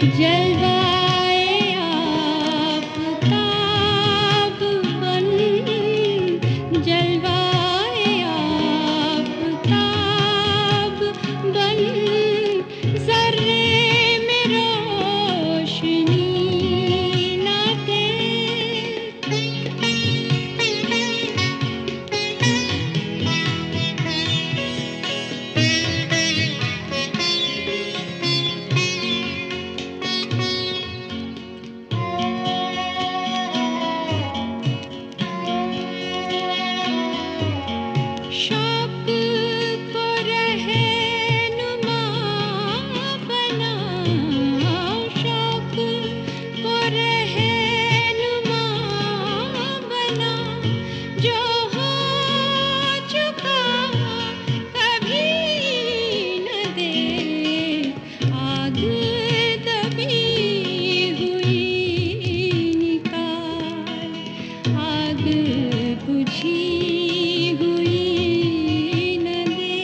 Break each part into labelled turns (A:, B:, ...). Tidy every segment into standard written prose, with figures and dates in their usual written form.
A: जलवाए आफ़ताब बन, जलवाए आफ़ताब बन, ज़र्रे में रोशनी न दे। शौक़ को रहनुमा बनाओ, शौक़ को रहनुमा बनाओ, जो हो चुका कभी न दे। आग दबी हुई निकाल, आग बुझी हुई न दे।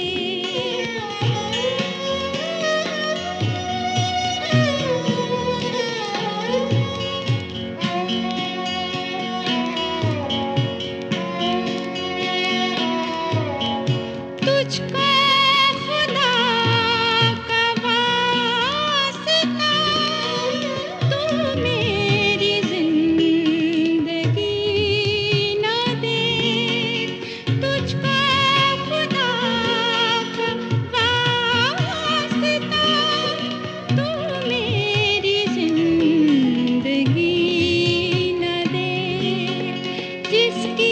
A: तुझको खुदा का वास्ता, तू मेरी जिंदगी न दे। तुझको खुदा का वास्ता, तू मेरी जिंदगी न दे। जिसकी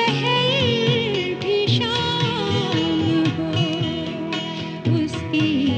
A: सहर भी शाम हो, उसकी